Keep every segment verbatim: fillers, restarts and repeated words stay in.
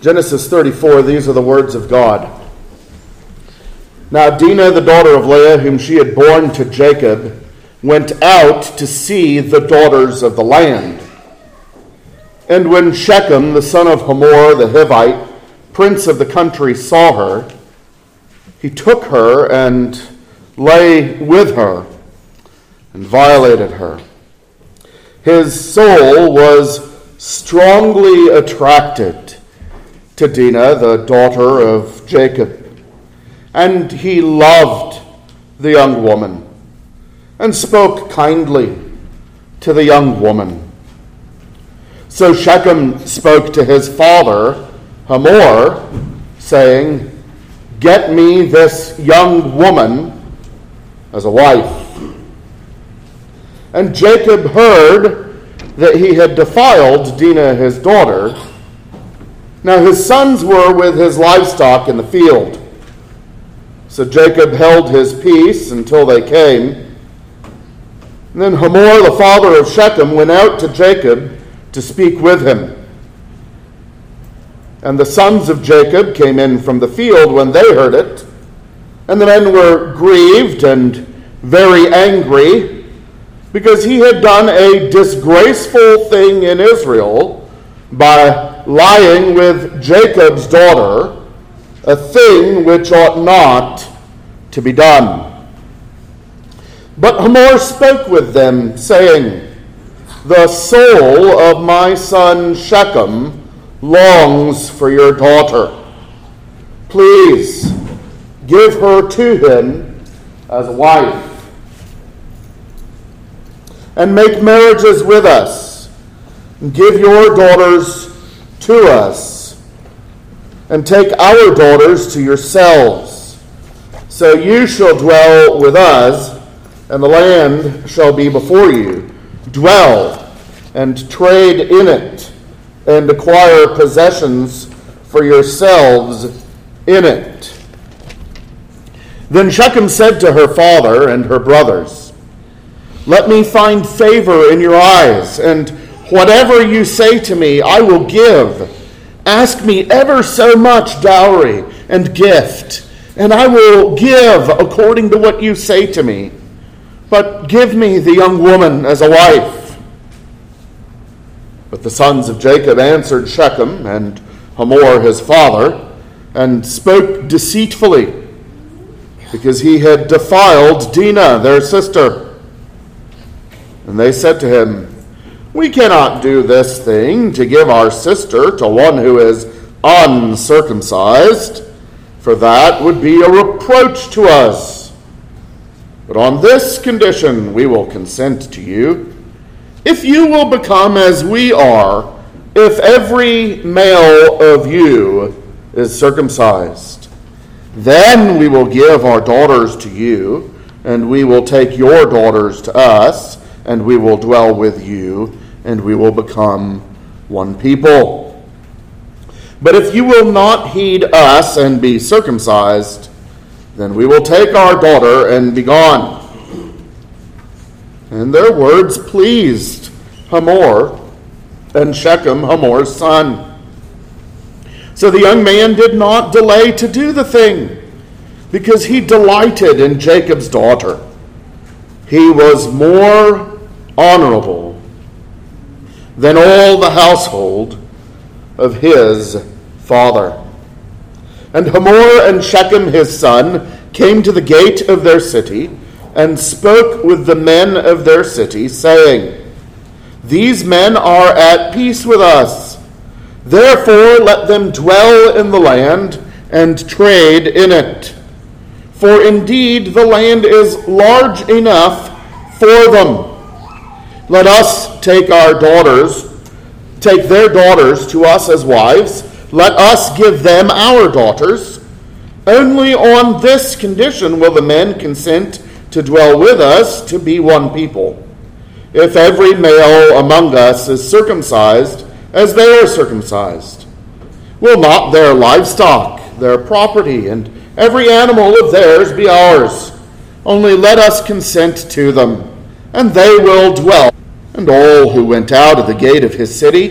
Genesis thirty-four, these are the words of God. Now Dinah, the daughter of Leah, whom she had borne to Jacob, went out to see the daughters of the land. And when Shechem, the son of Hamor the Hivite, prince of the country, saw her, he took her and lay with her and violated her. His soul was strongly attracted to Dinah, the daughter of Jacob, and he loved the young woman and spoke kindly to the young woman. So Shechem spoke to his father, Hamor, saying, "Get me this young woman as a wife." And Jacob heard that he had defiled Dinah his daughter. Now his sons were with his livestock in the field. So Jacob held his peace until they came. And then Hamor, the father of Shechem, went out to Jacob to speak with him. And the sons of Jacob came in from the field when they heard it. And the men were grieved and very angry, because he had done a disgraceful thing in Israel by lying with Jacob's daughter, a thing which ought not to be done. But Hamor spoke with them, saying, "The soul of my son Shechem longs for your daughter. Please give her to him as a wife, and make marriages with us, and give your daughters to us, and take our daughters to yourselves. So you shall dwell with us, and the land shall be before you. Dwell and trade in it, and acquire possessions for yourselves in it." Then Shechem said to her father and her brothers, "Let me find favor in your eyes, and whatever you say to me I will give. Ask me ever so much dowry and gift, and I will give according to what you say to me. But give me the young woman as a wife." But the sons of Jacob answered Shechem and Hamor his father, and spoke deceitfully, because he had defiled Dinah their sister. And they said to him, "We cannot do this thing to give our sister to one who is uncircumcised, for that would be a reproach to us. But on this condition we will consent to you. If you will become as we are, if every male of you is circumcised, then we will give our daughters to you, and we will take your daughters to us, and we will dwell with you, and we will become one people. But if you will not heed us and be circumcised, then we will take our daughter and be gone." And their words pleased Hamor, and Shechem, Hamor's son. So the young man did not delay to do the thing, because he delighted in Jacob's daughter. He was more honorable than all the household of his father. And Hamor and Shechem his son came to the gate of their city, and spoke with the men of their city, saying, "These men are at peace with us. Therefore let them dwell in the land and trade in it. For indeed the land is large enough for them. Let us take our daughters, take their daughters to us as wives. Let us give them our daughters. Only on this condition will the men consent to dwell with us, to be one people. If every male among us is circumcised as they are circumcised, will not their livestock, their property, and every animal of theirs be ours? Only let us consent to them, and they will dwell." And all who went out of the gate of his city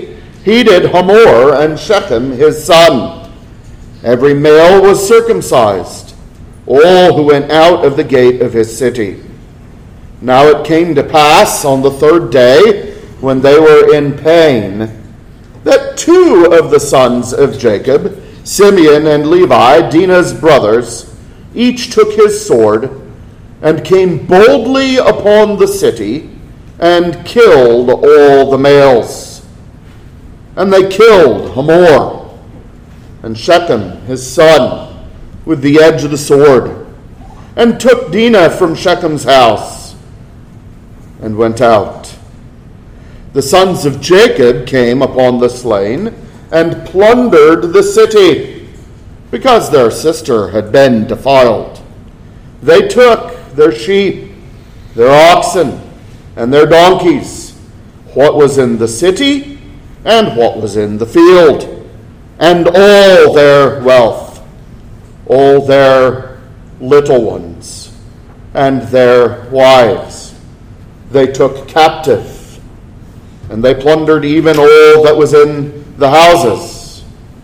he did Hamor and Shechem his son. Every male was circumcised, all who went out of the gate of his city. Now it came to pass on the third day, when they were in pain, that two of the sons of Jacob, Simeon and Levi, Dinah's brothers, each took his sword and came boldly upon the city and killed all the males. And they killed Hamor and Shechem his son with the edge of the sword, and took Dinah from Shechem's house and went out. The sons of Jacob came upon the slain and plundered the city, because their sister had been defiled. They took their sheep, their oxen, and their donkeys, what was in the city and what was in the field, and all their wealth, all their little ones, and their wives they took captive, and they plundered even all that was in the houses.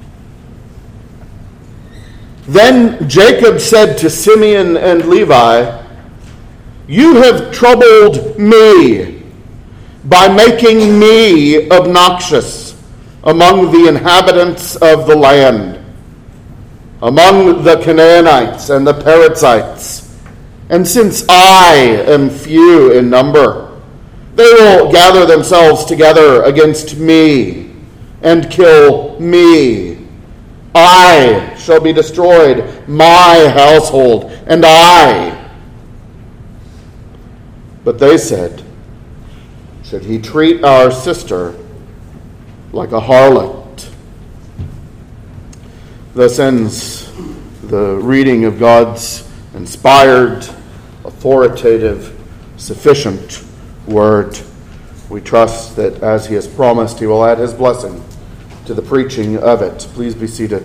Then Jacob said to Simeon and Levi, "You have troubled me by making me obnoxious among the inhabitants of the land, among the Canaanites and the Perizzites. And since I am few in number, they will gather themselves together against me and kill me. I shall be destroyed, my household, and I." But they said, "Should he treat our sister like a harlot?" Thus ends the reading of God's inspired, authoritative, sufficient word. We trust that as he has promised, he will add his blessing to the preaching of it. Please be seated.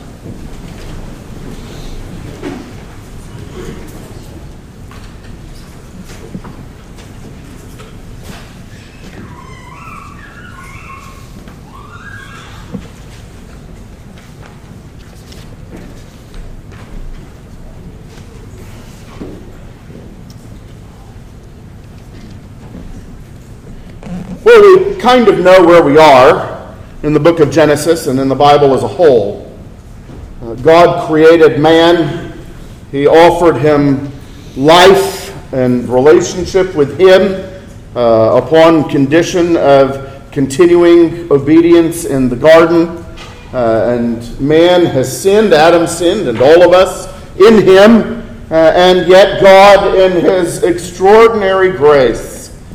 Well, we kind of know where we are in the book of Genesis and in the Bible as a whole. Uh, God created man. He offered him life and relationship with him uh, upon condition of continuing obedience in the garden. Uh, and man has sinned, Adam sinned, and all of us in him. Uh, and yet God, in his extraordinary grace,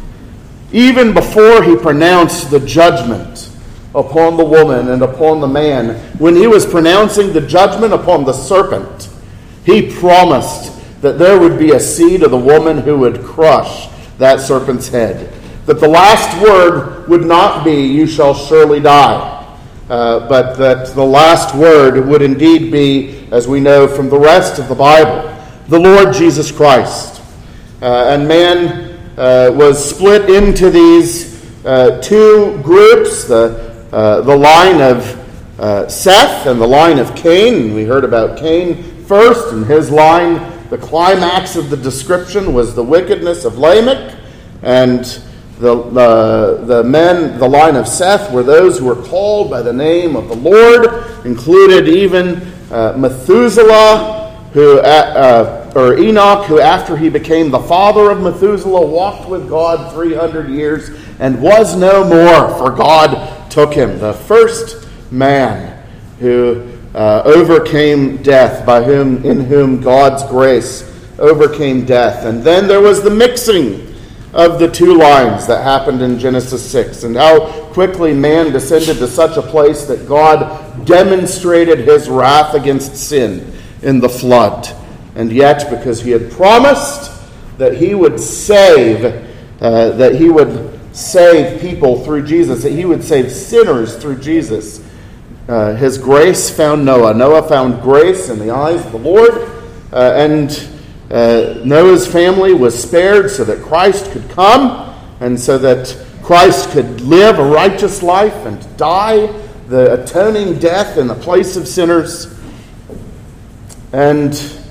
even before he pronounced the judgment upon the woman and upon the man, when he was pronouncing the judgment upon the serpent, he promised that there would be a seed of the woman who would crush that serpent's head. That the last word would not be, "You shall surely die," uh, but that the last word would indeed be, as we know from the rest of the Bible, the Lord Jesus Christ. Uh, and man Uh, was split into these uh, two groups, the uh, the line of uh, Seth and the line of Cain. We heard about Cain first, and his line, the climax of the description was the wickedness of Lamech, and the uh, the men, the line of Seth, were those who were called by the name of the Lord, included even uh, Methuselah, who uh, uh, or Enoch, who after he became the father of Methuselah, walked with God three hundred years and was no more, for God took him. The first man who uh, overcame death, by whom, in whom God's grace overcame death. And then there was the mixing of the two lines that happened in Genesis six, and how quickly man descended to such a place that God demonstrated his wrath against sin in the flood. And yet, because he had promised that he would save, uh, that he would save people through Jesus, that he would save sinners through Jesus, uh, his grace found Noah. Noah found grace in the eyes of the Lord, uh, and uh, Noah's family was spared so that Christ could come, and so that Christ could live a righteous life and die the atoning death in the place of sinners. And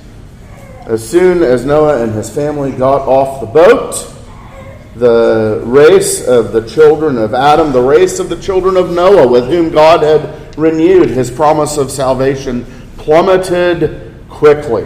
as soon as Noah and his family got off the boat, the race of the children of Adam, the race of the children of Noah, with whom God had renewed his promise of salvation, plummeted quickly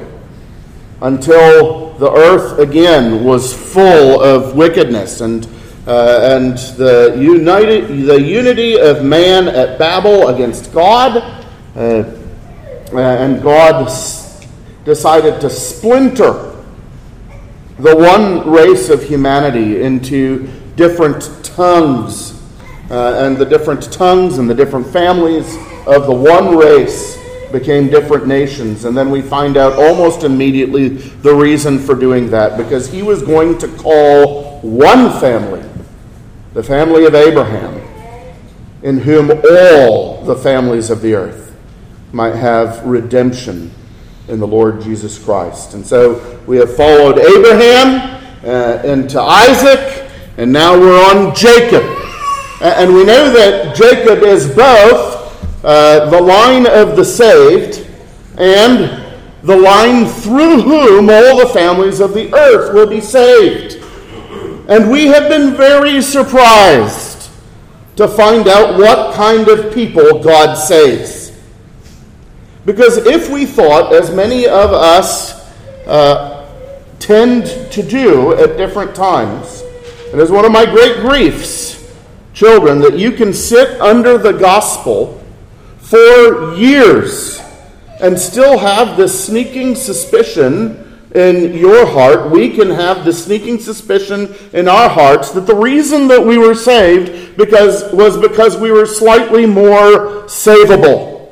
until the earth again was full of wickedness, and uh, and the united the unity of man at Babel against God, uh, and God s- decided to splinter the one race of humanity into different tongues, uh, and the different tongues and the different families of the one race became different nations. And then we find out almost immediately the reason for doing that, because he was going to call one family, the family of Abraham, in whom all the families of the earth might have redemption in the Lord Jesus Christ. And so we have followed Abraham uh, into Isaac, and now we're on Jacob. And we know that Jacob is both uh, the line of the saved and the line through whom all the families of the earth will be saved. And we have been very surprised to find out what kind of people God saves. Because if we thought, as many of us uh, tend to do at different times, it is one of my great griefs, children, that you can sit under the gospel for years and still have this sneaking suspicion in your heart, we can have the sneaking suspicion in our hearts that the reason that we were saved because was because we were slightly more savable.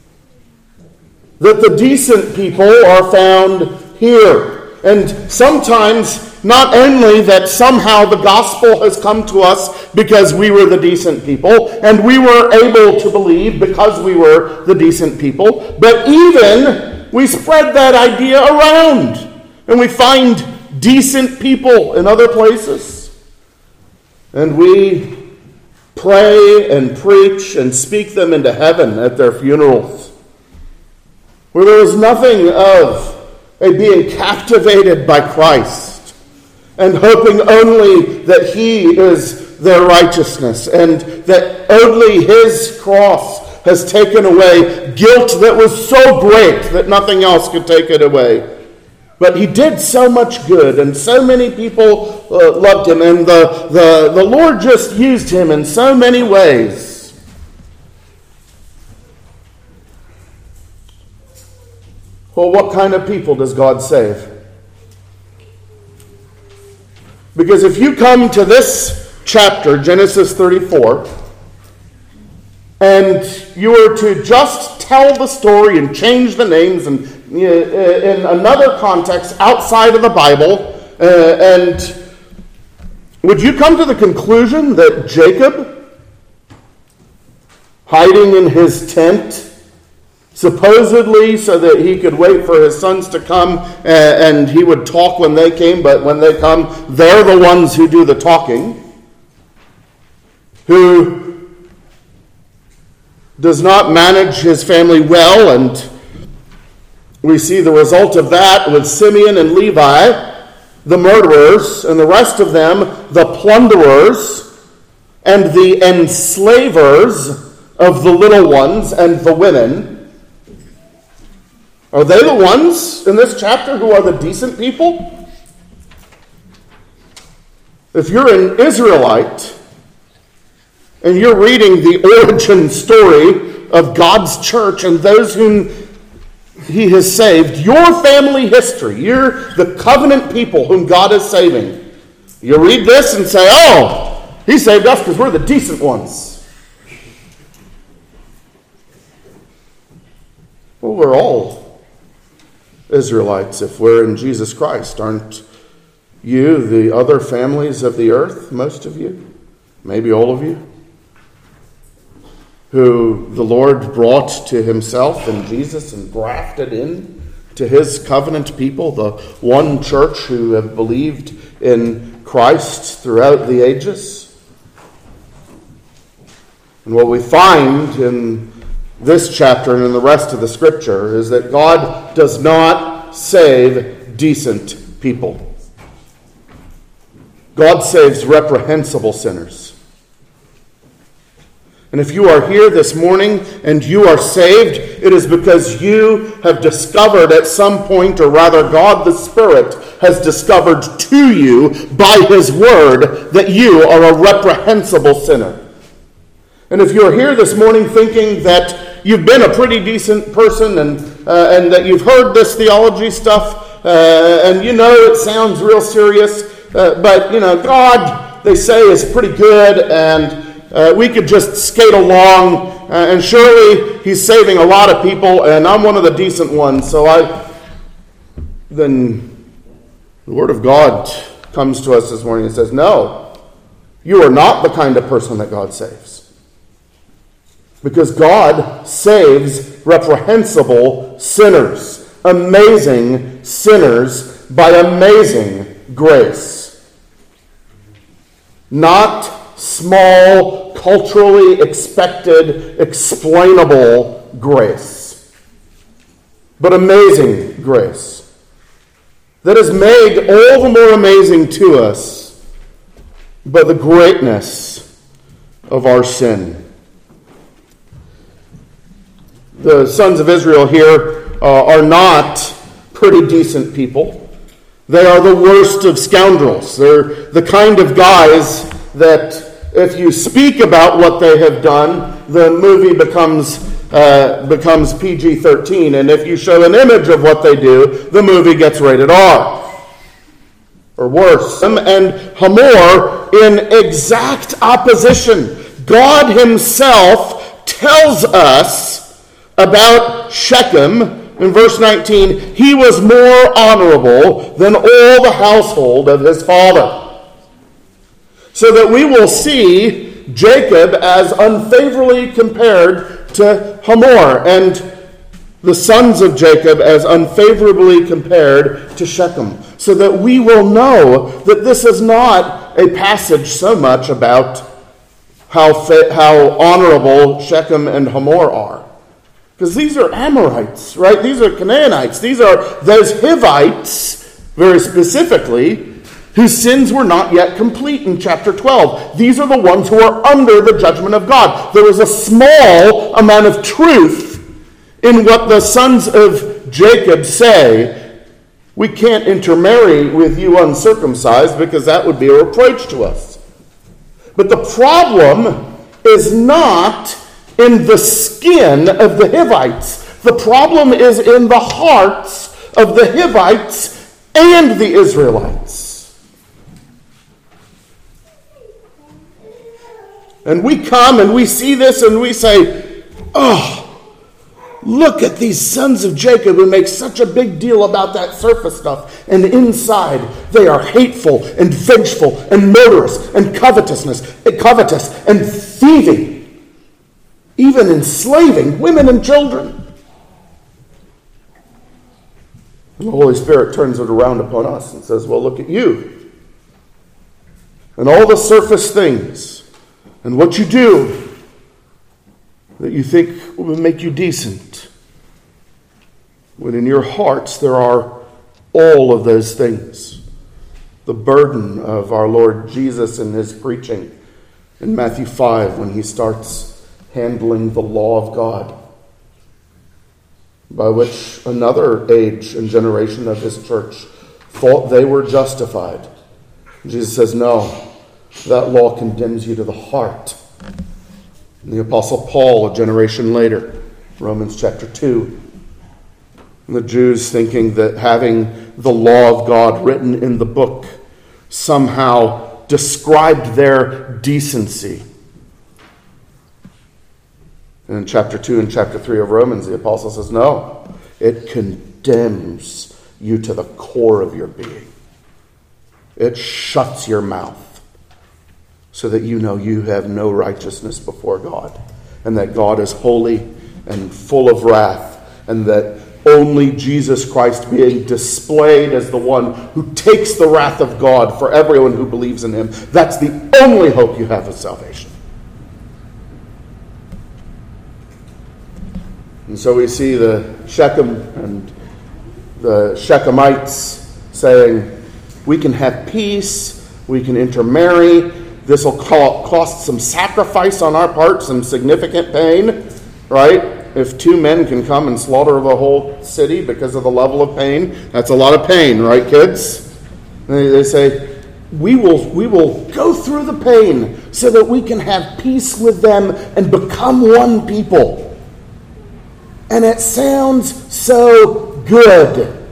That the decent people are found here. And sometimes not only that somehow the gospel has come to us because we were the decent people, and we were able to believe because we were the decent people, but even we spread that idea around. And we find decent people in other places. And we pray and preach and speak them into heaven at their funerals, where there is nothing of a being captivated by Christ and hoping only that he is their righteousness and that only his cross has taken away guilt that was so great that nothing else could take it away. But he did so much good, and so many people uh, loved him, and the, the, the Lord just used him in so many ways. Well, what kind of people does God save? Because if you come to this chapter, Genesis thirty-four, and you were to just tell the story and change the names and in another context outside of the Bible, uh, and would you come to the conclusion that Jacob, hiding in his tent, supposedly so that he could wait for his sons to come uh, and he would talk when they came, but when they come, they're the ones who do the talking, who does not manage his family well, and we see the result of that with Simeon and Levi, the murderers, and the rest of them, the plunderers, and the enslavers of the little ones and the women. Are they the ones in this chapter who are the decent people? If you're an Israelite and you're reading the origin story of God's church and those whom he has saved, your family history, you're the covenant people whom God is saving, you read this and say, oh, he saved us because we're the decent ones. Well, we're all Israelites if we're in Jesus Christ. Aren't you the other families of the earth, most of you? Maybe all of you? Who the Lord brought to himself in Jesus and grafted in to his covenant people, the one church who have believed in Christ throughout the ages. And what we find in this chapter and in the rest of the Scripture is that God does not save decent people. God saves reprehensible sinners. And if you are here this morning and you are saved, it is because you have discovered at some point, or rather God the Spirit has discovered to you by His Word, that you are a reprehensible sinner. And if you're here this morning thinking that you've been a pretty decent person and, uh, and that you've heard this theology stuff, uh, and you know it sounds real serious, uh, but you know, God, they say, is pretty good, and Uh, we could just skate along, uh, and surely He's saving a lot of people, and I'm one of the decent ones. So I, then the Word of God comes to us this morning and says, no, you are not the kind of person that God saves. Because God saves reprehensible sinners, amazing sinners by amazing grace. Not small, culturally expected, explainable grace, but amazing grace that is made all the more amazing to us by the greatness of our sin. The sons of Israel here uh, are not pretty decent people. They are the worst of scoundrels. They're the kind of guys that if you speak about what they have done, the movie becomes uh, becomes P G thirteen. And if you show an image of what they do, the movie gets rated R. Or worse. And Hamor in exact opposition. God Himself tells us about Shechem in verse nineteen. He was more honorable than all the household of his father. So that we will see Jacob as unfavorably compared to Hamor, and the sons of Jacob as unfavorably compared to Shechem. So that we will know that this is not a passage so much about how, fa- how honorable Shechem and Hamor are. Because these are Amorites, right? These are Canaanites. These are those Hivites, very specifically, whose sins were not yet complete in chapter twelve. These are the ones who are under the judgment of God. There is a small amount of truth in what the sons of Jacob say. We can't intermarry with you uncircumcised because that would be a reproach to us. But the problem is not in the skin of the Hivites. The problem is in the hearts of the Hivites and the Israelites. And we come and we see this and we say, oh, look at these sons of Jacob who make such a big deal about that surface stuff. And inside they are hateful and vengeful and murderous and covetousness, and covetous and thieving, even enslaving women and children. And the Holy Spirit turns it around upon us and says, well, look at you. And all the surface things. And what you do that you think will make you decent, when in your hearts there are all of those things. The burden of our Lord Jesus in His preaching in Matthew five when He starts handling the law of God, by which another age and generation of His church thought they were justified. Jesus says, no. That law condemns you to the heart. And the Apostle Paul, a generation later, Romans chapter two. And the Jews thinking that having the law of God written in the book somehow described their decency. And in chapter two and chapter three of Romans, the Apostle says, no, it condemns you to the core of your being. It shuts your mouth, so that you know you have no righteousness before God, and that God is holy and full of wrath, and that only Jesus Christ being displayed as the one who takes the wrath of God for everyone who believes in Him, that's the only hope you have of salvation. And so we see the Shechem and the Shechemites saying, we can have peace, we can intermarry, this will cost some sacrifice on our part, some significant pain, right? If two men can come and slaughter the whole city because of the level of pain, that's a lot of pain, right, kids? They, they say, we will, we will go through the pain so that we can have peace with them and become one people. And it sounds so good.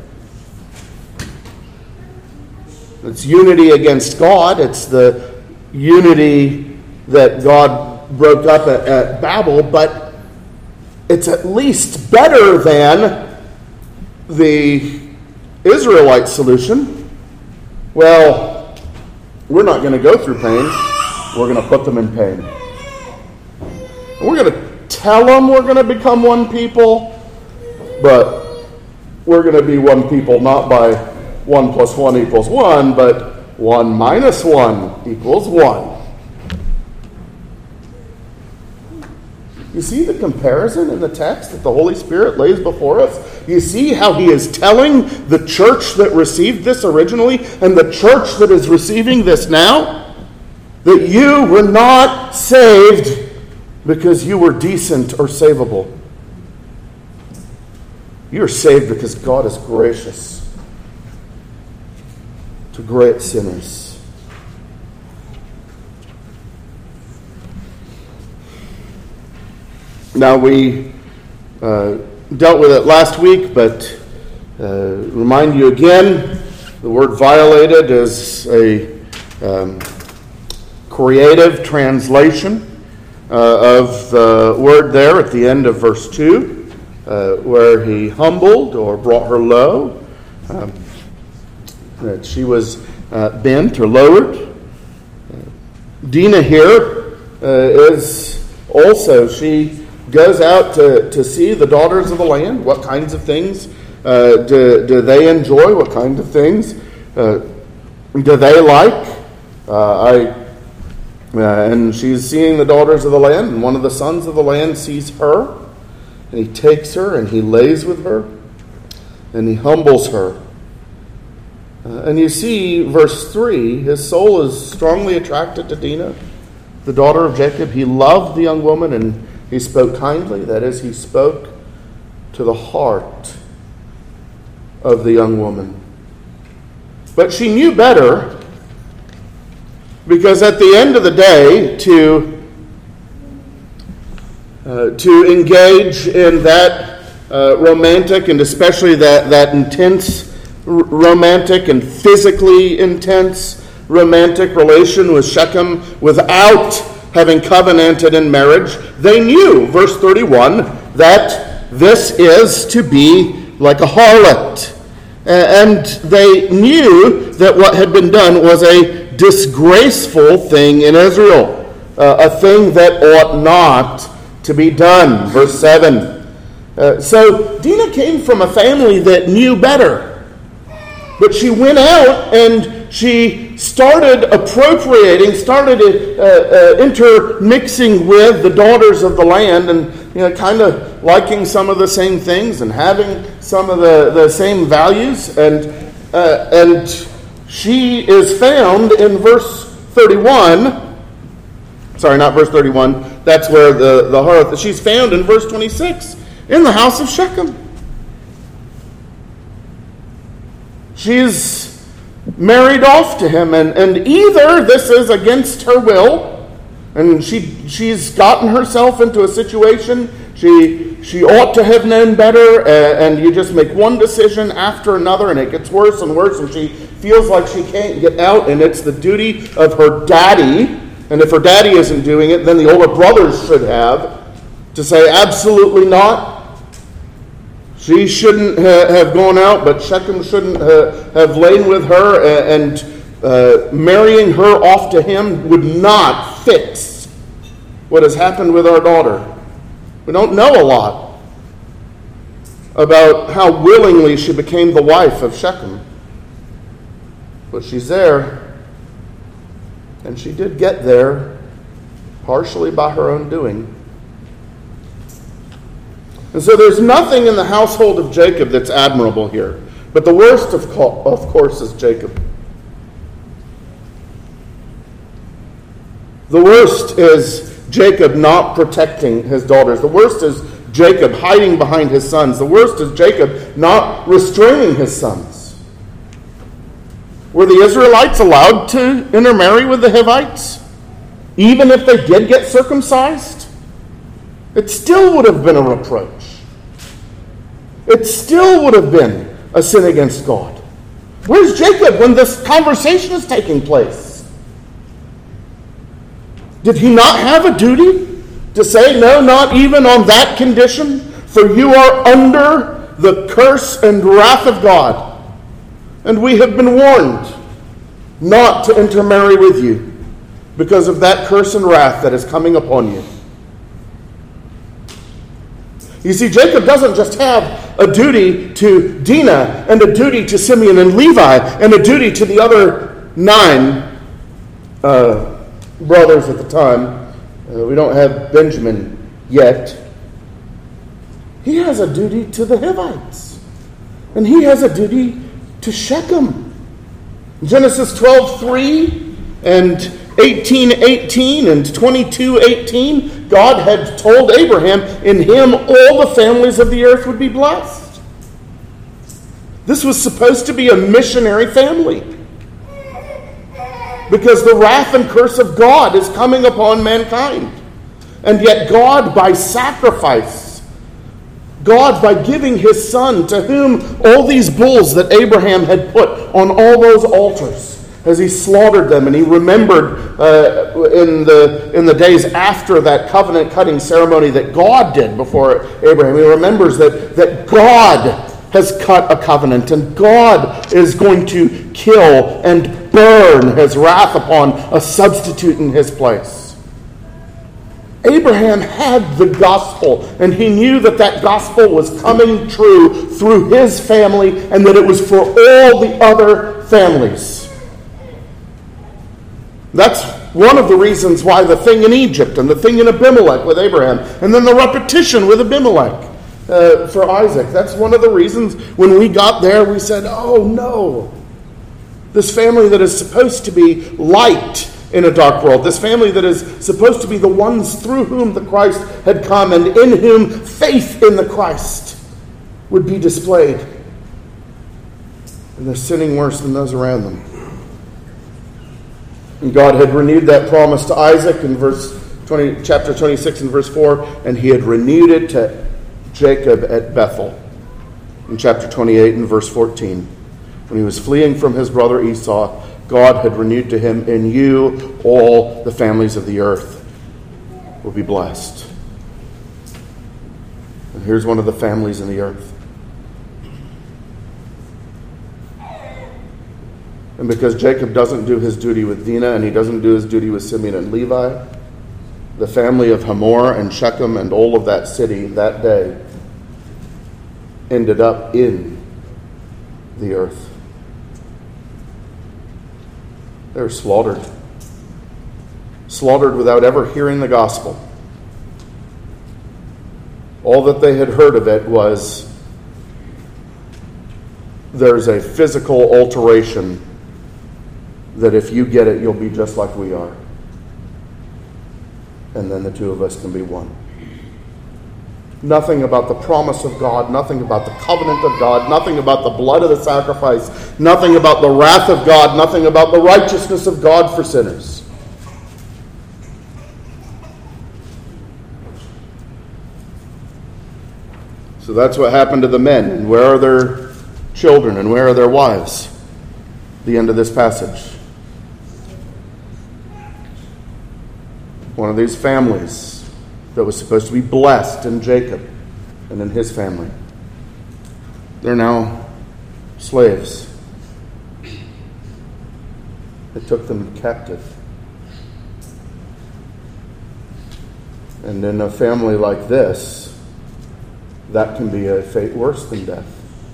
It's unity against God. It's the unity that God broke up at, at Babel, but it's at least better than the Israelite solution. Well, we're not going to go through pain. We're going to put them in pain. And we're going to tell them we're going to become one people, but we're going to be one people not by one plus one equals one, but one minus one equals one. You see the comparison in the text that the Holy Spirit lays before us? You see how he is telling the church that received this originally and the church that is receiving this now that you were not saved because you were decent or savable. You are saved because God is gracious to great sinners. Now, we uh, dealt with it last week, but uh, remind you again, the word violated is a um, creative translation uh, of the word there at the end of verse two, uh, where he humbled or brought her low, um, that she was uh, bent or lowered. Uh, Dinah here uh, is also, she goes out to, to see the daughters of the land. What kinds of things uh, do, do they enjoy? What kinds of things uh, do they like? Uh, I uh, and she's seeing the daughters of the land, and one of the sons of the land sees her, and he takes her, and he lays with her, and he humbles her. Uh, and you see, verse three, his soul is strongly attracted to Dinah, the daughter of Jacob. He loved the young woman, and he spoke kindly. That is, he spoke to the heart of the young woman. But she knew better, because at the end of the day, to, uh, to engage in that uh, romantic and especially that, that intense r- romantic and physically intense romantic relation with Shechem without having covenanted in marriage, they knew, verse thirty-one, that this is to be like a harlot. And they knew that what had been done was a disgraceful thing in Israel, uh, a thing that ought not to be done. Verse seven. Uh, so Dinah came from a family that knew better. But she went out and she started appropriating, started uh, uh, intermixing with the daughters of the land, and you know, kind of liking some of the same things and having some of the, the same values. And uh, and she is found in verse thirty-one. Sorry, not verse thirty-one. That's where the, the harlot. She's found in verse twenty-six in the house of Shechem. She's married off to him, and, and either this is against her will, and she she's gotten herself into a situation she she ought to have known better, uh, and you just make one decision after another, and it gets worse and worse, and she feels like she can't get out, and it's the duty of her daddy, and if her daddy isn't doing it, then the older brothers should have, to say absolutely not. She shouldn't ha- have gone out, but Shechem shouldn't ha- have lain with her, uh, and uh, marrying her off to him would not fix what has happened with our daughter. We don't know a lot about how willingly she became the wife of Shechem. But she's there, and she did get there partially by her own doing. And so there's nothing in the household of Jacob that's admirable here. But the worst, of, co- of course, is Jacob. The worst is Jacob not protecting his daughters. The worst is Jacob hiding behind his sons. The worst is Jacob not restraining his sons. Were the Israelites allowed to intermarry with the Hivites? Even if they did get circumcised? It still would have been a reproach. It still would have been a sin against God. Where's Jacob when this conversation is taking place? Did he not have a duty to say, no, not even on that condition, for you are under the curse and wrath of God, and we have been warned not to intermarry with you because of that curse and wrath that is coming upon you. You see, Jacob doesn't just have a duty to Dinah and a duty to Simeon and Levi and a duty to the other nine uh, brothers at the time. Uh, we don't have Benjamin yet. He has a duty to the Hivites. And he has a duty to Shechem. Genesis twelve three and eighteen eighteen and twenty-two eighteen, God had told Abraham, in him all the families of the earth would be blessed. This was supposed to be a missionary family, because the wrath and curse of God is coming upon mankind. And yet God, by sacrifice, God, by giving his son, to whom all these bulls that Abraham had put on all those altars, as he slaughtered them, and he remembered uh, in the in the days after that covenant-cutting ceremony that God did before Abraham, he remembers that, that God has cut a covenant, and God is going to kill and burn his wrath upon a substitute in his place. Abraham had the gospel, and he knew that that gospel was coming true through his family, and that it was for all the other families. That's one of the reasons why the thing in Egypt and the thing in Abimelech with Abraham, and then the repetition with Abimelech uh, for Isaac. That's one of the reasons when we got there we said, oh no, this family that is supposed to be light in a dark world, this family that is supposed to be the ones through whom the Christ had come and in whom faith in the Christ would be displayed. And they're sinning worse than those around them. And God had renewed that promise to Isaac in verse twenty, chapter twenty-six and verse four, and he had renewed it to Jacob at Bethel in chapter twenty-eight and verse fourteen. When he was fleeing from his brother Esau, God had renewed to him, in you all the families of the earth will be blessed. And here's one of the families in the earth. And because Jacob doesn't do his duty with Dinah, and he doesn't do his duty with Simeon and Levi, the family of Hamor and Shechem and all of that city that day ended up in the earth. They were slaughtered. Slaughtered without ever hearing the gospel. All that they had heard of it was there's a physical alteration that if you get it, you'll be just like we are. And then the two of us can be one. Nothing about the promise of God, nothing about the covenant of God, nothing about the blood of the sacrifice, nothing about the wrath of God, nothing about the righteousness of God for sinners. So that's what happened to the men. And where are their children and where are their wives? The end of this passage. One of these families that was supposed to be blessed in Jacob and in his family. They're now slaves. It took them captive. And in a family like this, that can be a fate worse than death.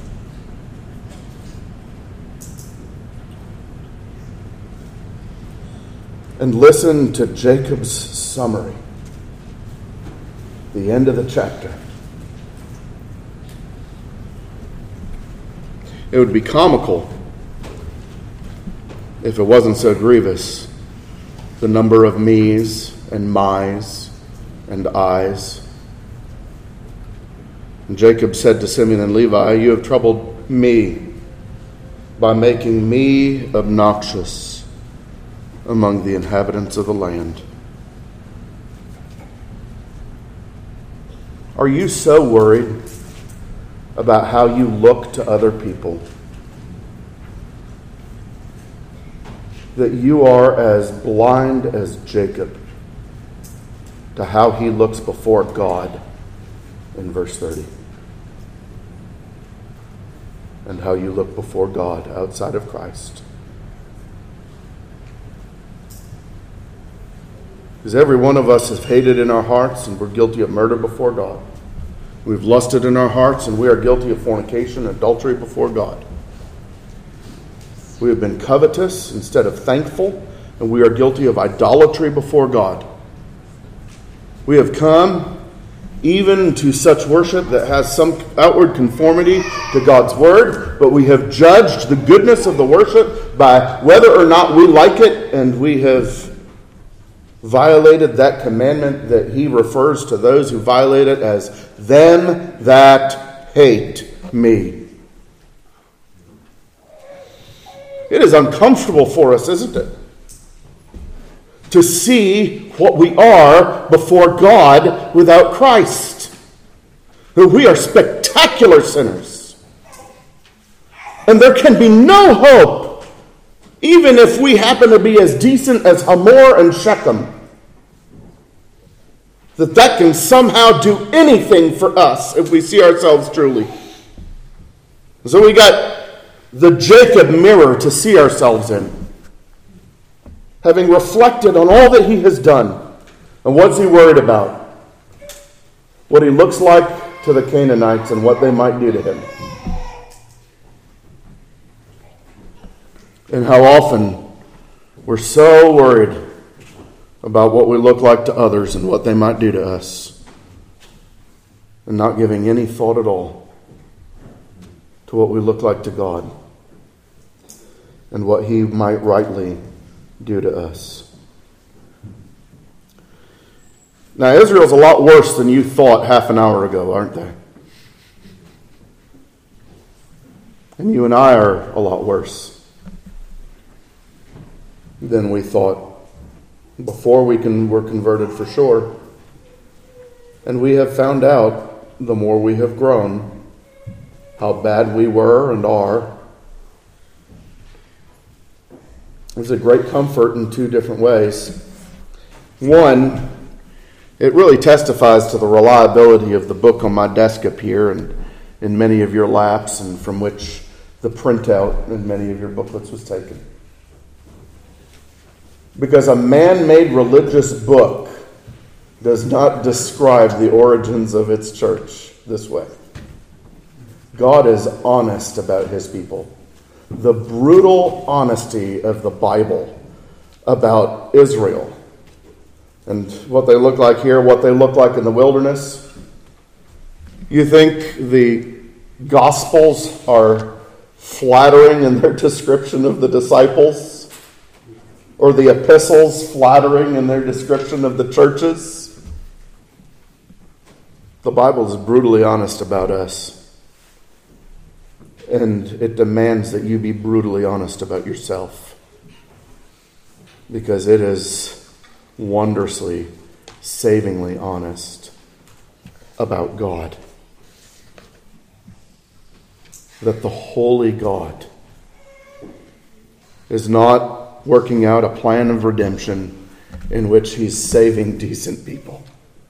And listen to Jacob's summary. The end of the chapter. It would be comical if it wasn't so grievous. The number of me's and my's and I's. And Jacob said to Simeon and Levi, "You have troubled me by making me obnoxious among the inhabitants of the land." Are you so worried about how you look to other people that you are as blind as Jacob to how he looks before God in verse thirty? And how you look before God outside of Christ? Because every one of us has hated in our hearts, and we're guilty of murder before God. We've lusted in our hearts, and we are guilty of fornication and adultery before God. We have been covetous instead of thankful, and we are guilty of idolatry before God. We have come even to such worship that has some outward conformity to God's word, but we have judged the goodness of the worship by whether or not we like it, and we have violated that commandment that he refers to those who violate it as them that hate me. It is uncomfortable for us, isn't it, to see what we are before God without Christ. We are spectacular sinners. And there can be no hope, even if we happen to be as decent as Hamor and Shechem, that that can somehow do anything for us if we see ourselves truly. So we got the Jacob mirror to see ourselves in. Having reflected on all that he has done, and what's he worried about? What he looks like to the Canaanites and what they might do to him. And how often we're so worried about what we look like to others and what they might do to us, and not giving any thought at all to what we look like to God and what he might rightly do to us. Now, Israel's a lot worse than you thought half an hour ago, aren't they? And you and I are a lot worse than we thought before we can, were converted for sure. And we have found out, the more we have grown, how bad we were and are. There's a great comfort in two different ways. One, it really testifies to the reliability of the book on my desk up here and in many of your laps, and from which the printout in many of your booklets was taken. Because a man-made religious book does not describe the origins of its church this way. God is honest about his people. The brutal honesty of the Bible about Israel and what they look like here, what they look like in the wilderness. You think the Gospels are flattering in their description of the disciples? Or the epistles flattering in their description of the churches? The Bible is brutally honest about us. And it demands that you be brutally honest about yourself. Because it is wondrously, savingly honest about God. That the holy God is not working out a plan of redemption in which he's saving decent people,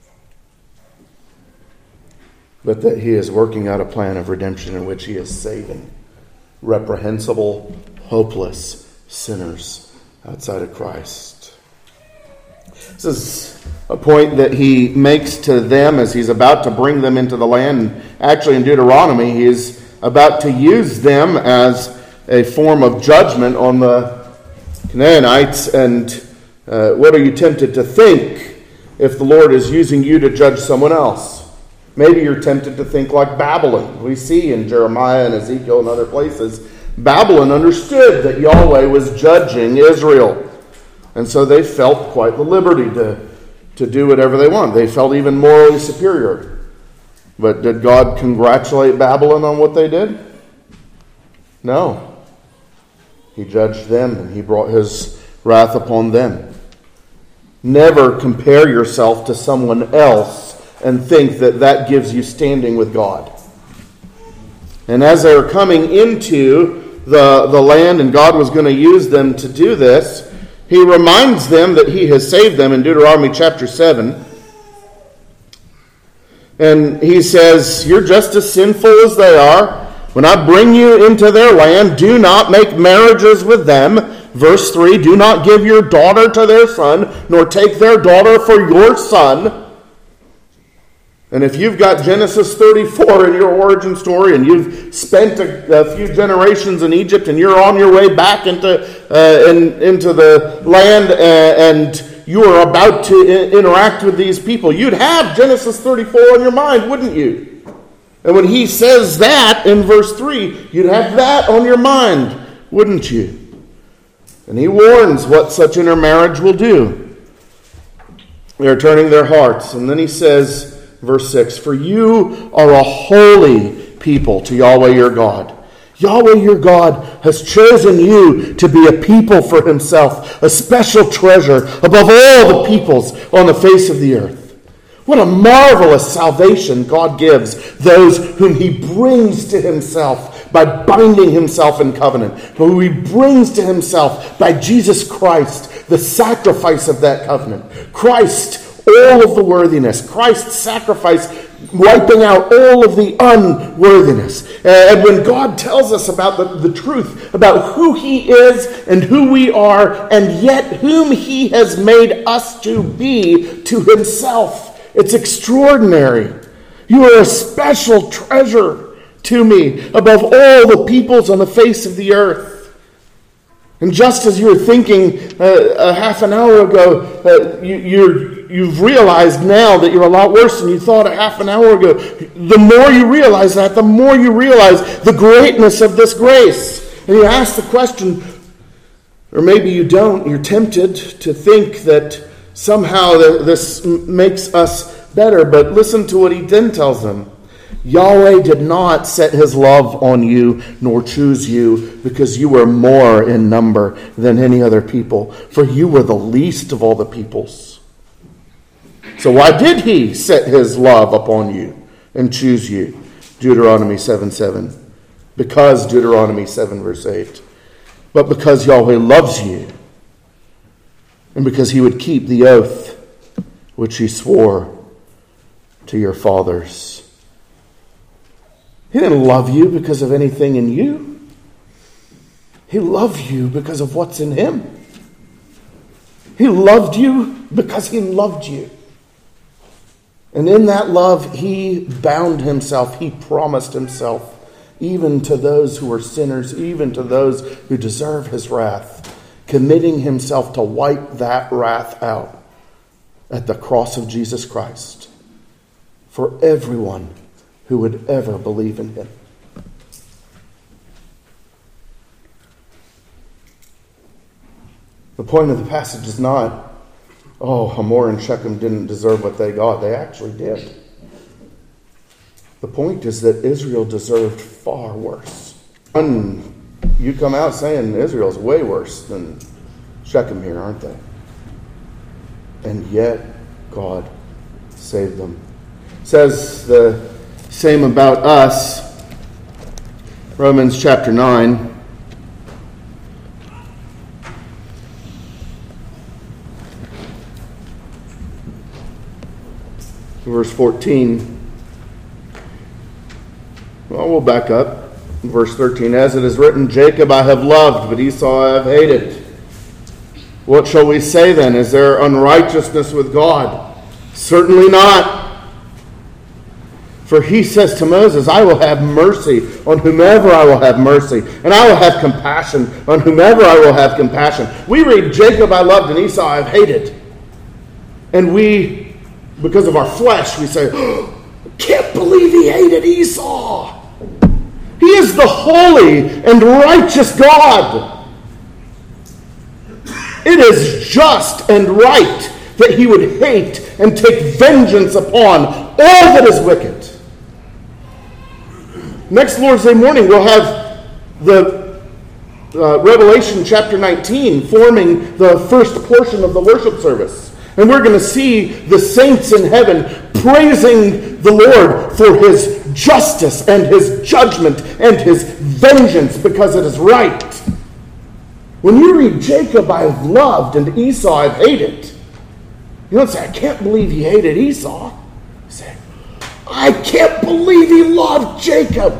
but that he is working out a plan of redemption in which he is saving reprehensible, hopeless sinners outside of Christ. This is a point that he makes to them as he's about to bring them into the land. Actually, in Deuteronomy, he is about to use them as a form of judgment on the Canaanites. And uh, what are you tempted to think if the Lord is using you to judge someone else? Maybe you're tempted to think like Babylon. We see in Jeremiah and Ezekiel and other places, Babylon understood that Yahweh was judging Israel. And so they felt quite the liberty to, to do whatever they want. They felt even morally superior. But did God congratulate Babylon on what they did? No. He judged them and he brought his wrath upon them. Never compare yourself to someone else and think that that gives you standing with God. And as they were coming into the, the land and God was going to use them to do this, he reminds them that he has saved them in Deuteronomy chapter seven. And he says, you're just as sinful as they are. When I bring you into their land, do not make marriages with them. Verse three, do not give your daughter to their son, nor take their daughter for your son. And if you've got Genesis thirty-four in your origin story and you've spent a, a few generations in Egypt and you're on your way back into uh, in, into the land uh, and you are about to I- interact with these people, you'd have Genesis thirty-four in your mind, wouldn't you? And when he says that in verse three, you'd have that on your mind, wouldn't you? And he warns what such intermarriage will do. They're turning their hearts. And then he says, verse six, for you are a holy people to Yahweh your God. Yahweh your God has chosen you to be a people for himself, a special treasure above all the peoples on the face of the earth. What a marvelous salvation God gives those whom he brings to himself by binding himself in covenant, who he brings to himself by Jesus Christ, the sacrifice of that covenant. Christ, all of the worthiness. Christ's sacrifice wiping out all of the unworthiness. And when God tells us about the, the truth, about who he is and who we are, and yet whom he has made us to be to himself, it's extraordinary. You are a special treasure to me above all the peoples on the face of the earth. And just as you were thinking uh, a half an hour ago, uh, you, you're, you've realized now that you're a lot worse than you thought a half an hour ago. The more you realize that, the more you realize the greatness of this grace. And you ask the question, or maybe you don't, you're tempted to think that somehow this makes us better. But listen to what he then tells them. Yahweh did not set his love on you, nor choose you, because you were more in number than any other people, for you were the least of all the peoples. So why did he set his love upon you and choose you? Deuteronomy seven seven. Because Deuteronomy seven verse eight. But because Yahweh loves you, and because he would keep the oath which he swore to your fathers. He didn't love you because of anything in you. He loved you because of what's in him. He loved you because he loved you. And in that love, he bound himself. He promised himself, even to those who are sinners, even to those who deserve his wrath, committing himself to wipe that wrath out at the cross of Jesus Christ for everyone who would ever believe in him. The point of the passage is not, oh, Hamor and Shechem didn't deserve what they got. They actually did. The point is that Israel deserved far worse. And you come out saying Israel's way worse than Shechem here, aren't they? And yet God saved them. It says the same about us. Romans chapter nine. Verse fourteen. Well, we'll back up. Verse thirteen. As it is written, Jacob I have loved, but Esau I have hated. What shall we say then? Is there unrighteousness with God? Certainly not. For he says to Moses, I will have mercy on whomever I will have mercy, and I will have compassion on whomever I will have compassion. We read, Jacob I loved and Esau I have hated. And we, because of our flesh, we say, oh, Can't believe he hated Esau. He is the holy and righteous God. It is just and right that he would hate and take vengeance upon all that is wicked. Next Lord's Day morning, we'll have the uh, Revelation chapter nineteen forming the first portion of the worship service. And we're going to see the saints in heaven praising the Lord for his justice and his judgment and his vengeance because it is right. When you read Jacob I've loved and Esau I've hated, you don't say, I can't believe he hated Esau. You say, I can't believe he loved Jacob.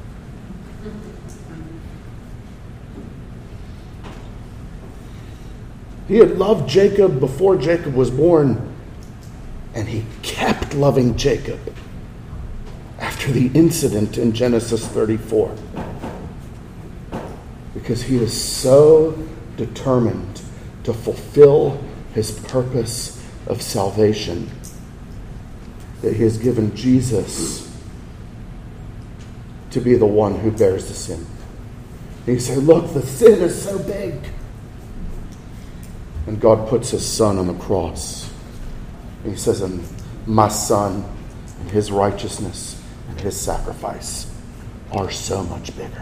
He had loved Jacob before Jacob was born, and he kept loving Jacob after the incident in Genesis thirty-four. Because he is so determined to fulfill his purpose of salvation that he has given Jesus to be the one who bears the sin. And he said, look, the sin is so big. And God puts his son on the cross. And he says, and my son and his righteousness and his sacrifice are so much bigger.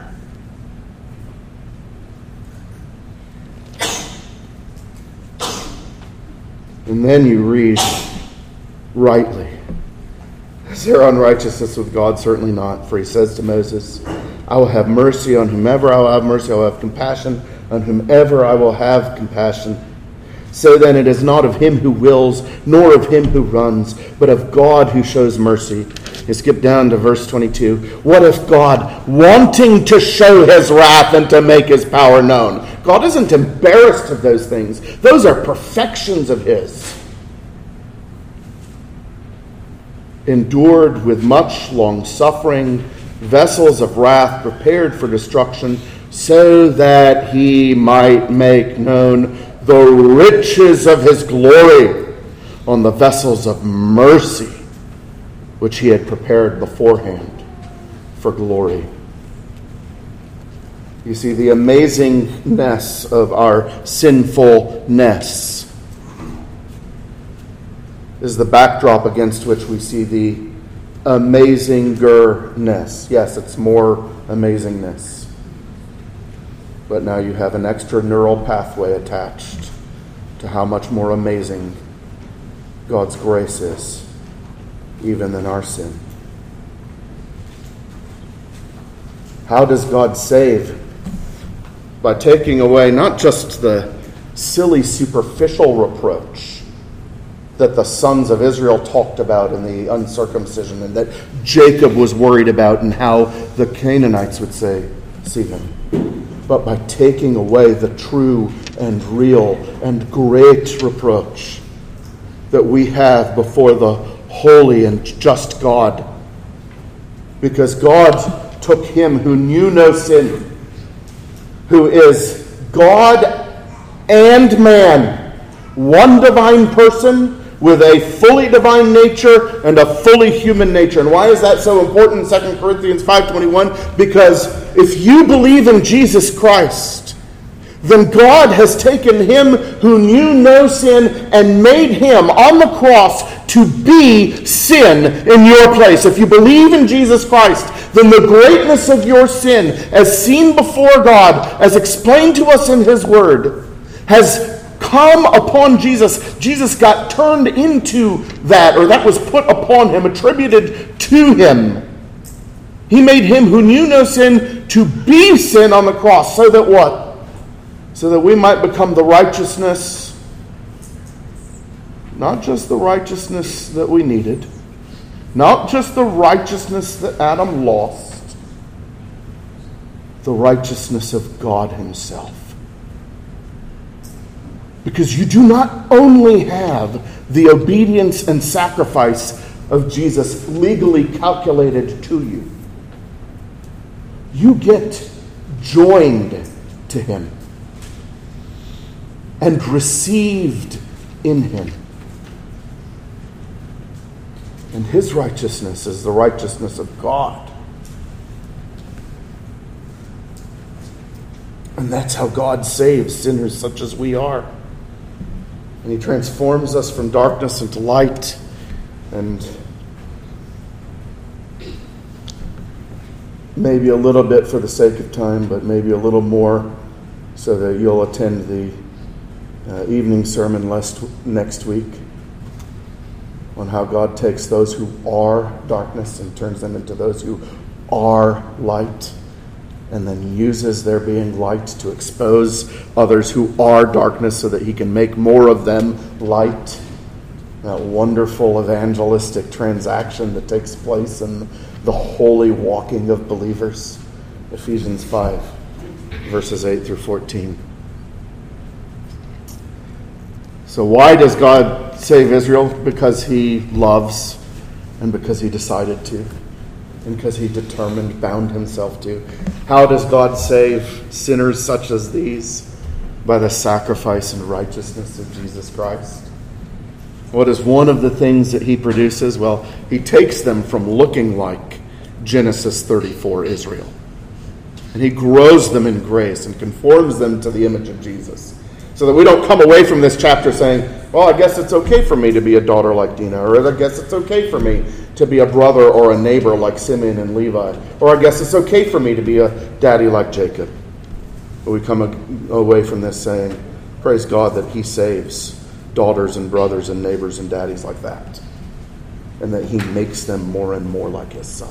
And then you read rightly. Is there unrighteousness with God? Certainly not. For he says to Moses, I will have mercy on whomever I will have mercy. I will have compassion on whomever I will have compassion. So then it is not of him who wills, nor of him who runs, but of God who shows mercy. You skip down to verse twenty-two. What if God, wanting to show his wrath and to make his power known? God isn't embarrassed of those things. Those are perfections of his. Endured with much long suffering, vessels of wrath prepared for destruction, so that he might make known the riches of his glory on the vessels of mercy, which he had prepared beforehand for glory. You see, the amazingness of our sinfulness is the backdrop against which we see the amazingness. Yes, it's more amazingness. But now you have an extra neural pathway attached to how much more amazing God's grace is, even than our sin. How does God save? By taking away not just the silly superficial reproach that the sons of Israel talked about in the uncircumcision and that Jacob was worried about and how the Canaanites would say, see him. But by taking away the true and real and great reproach that we have before the holy and just God. Because God took him who knew no sin, who is God and man, one divine person with a fully divine nature and a fully human nature. And why is that so important in Second Corinthians five twenty-one? Because if you believe in Jesus Christ, then God has taken him who knew no sin and made him on the cross to be sin in your place. If you believe in Jesus Christ, then the greatness of your sin, as seen before God, as explained to us in his word, has come upon Jesus. Jesus got turned into that, or that was put upon him, attributed to him. He made him who knew no sin to be sin on the cross, so that what? So that we might become the righteousness, not just the righteousness that we needed, not just the righteousness that Adam lost, the righteousness of God himself. Because you do not only have the obedience and sacrifice of Jesus legally calculated to you, you get joined to him and received in him. And his righteousness is the righteousness of God. And that's how God saves sinners such as we are. And he transforms us from darkness into light. And maybe a little bit for the sake of time, but maybe a little more so that you'll attend the uh, evening sermon last, next week on how God takes those who are darkness and turns them into those who are light, and then uses their being light to expose others who are darkness so that he can make more of them light. That wonderful evangelistic transaction that takes place in the holy walking of believers. Ephesians five, verses eight through fourteen. So why does God save Israel? Because he loves, and because he decided to, and because he determined, bound himself to. How does God save sinners such as these? By the sacrifice and righteousness of Jesus Christ. What is one of the things that he produces? Well, he takes them from looking like Genesis thirty-four Israel, and he grows them in grace and conforms them to the image of Jesus. So that we don't come away from this chapter saying, well, I guess it's okay for me to be a daughter like Dina, or I guess it's okay for me to be a brother or a neighbor like Simeon and Levi, or I guess it's okay for me to be a daddy like Jacob. But we come away from this saying, praise God that he saves daughters and brothers and neighbors and daddies like that, and that he makes them more and more like his son.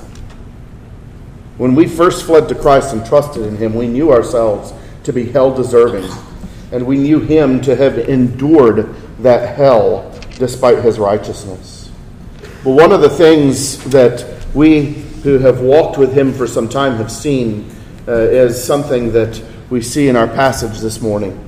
When we first fled to Christ and trusted in him, we knew ourselves to be hell deserving, and we knew him to have endured that hell despite his righteousness. But one of the things that we who have walked with him for some time have seen uh, is something that we see in our passage this morning.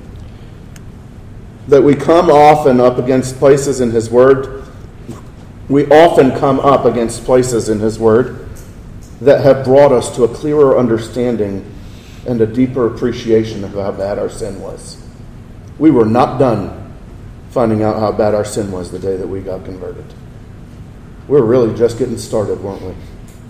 That we come often up against places in his word. We often come up against places in his word that have brought us to a clearer understanding and a deeper appreciation of how bad our sin was. We were not done finding out how bad our sin was the day that we got converted. We were really just getting started, weren't we?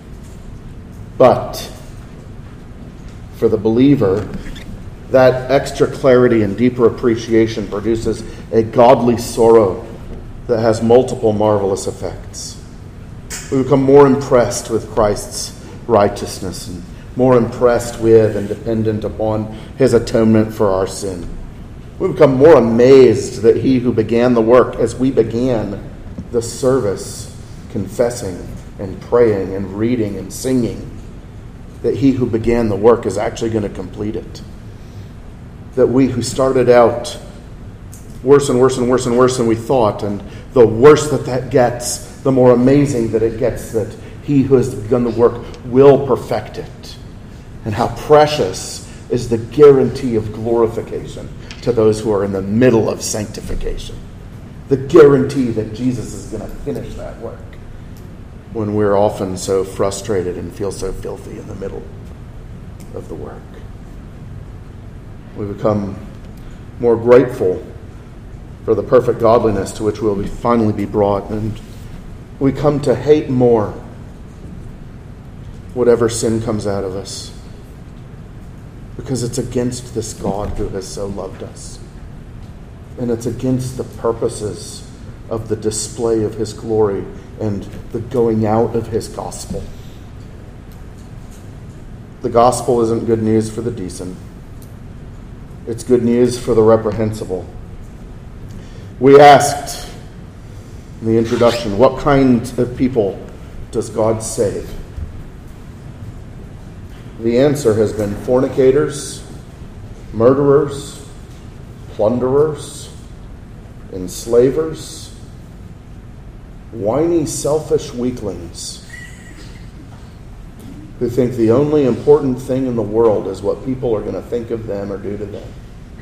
But for the believer, that extra clarity and deeper appreciation produces a godly sorrow that has multiple marvelous effects. We become more impressed with Christ's righteousness and more impressed with and dependent upon his atonement for our sin. We become more amazed that he who began the work, as we began the service, confessing and praying and reading and singing, that he who began the work is actually going to complete it. That we who started out worse and worse and worse and worse than we thought, and the worse that that gets, the more amazing that it gets that he who has begun the work will perfect it. And how precious is the guarantee of glorification to those who are in the middle of sanctification. The guarantee that Jesus is going to finish that work when we're often so frustrated and feel so filthy in the middle of the work. We become more grateful for the perfect godliness to which we'll be finally be brought, and we come to hate more whatever sin comes out of us, because it's against this God who has so loved us. And it's against the purposes of the display of his glory and the going out of his gospel. The gospel isn't good news for the decent. It's good news for the reprehensible. We asked in the introduction, what kind of people does God save? The answer has been fornicators, murderers, plunderers, enslavers, whiny, selfish weaklings who think the only important thing in the world is what people are going to think of them or do to them.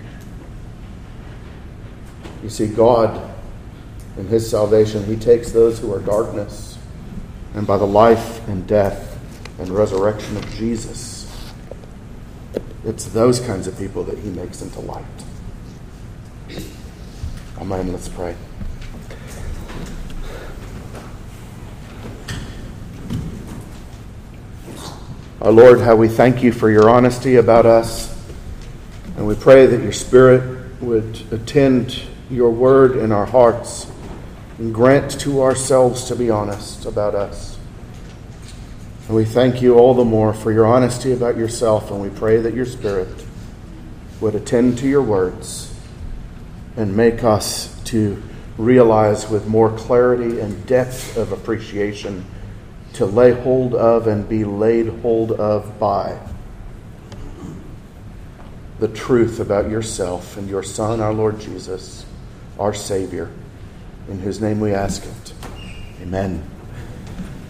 You see, God, in his salvation, he takes those who are darkness, and by the life and death and resurrection of Jesus, it's those kinds of people that he makes into light. Amen. Let's pray. Our Lord, how we thank you for your honesty about us. And we pray that your Spirit would attend your word in our hearts and grant to ourselves to be honest about us. And we thank you all the more for your honesty about yourself, and we pray that your Spirit would attend to your words and make us to realize with more clarity and depth of appreciation to lay hold of and be laid hold of by the truth about yourself and your Son, our Lord Jesus, our Savior, in whose name we ask it. Amen.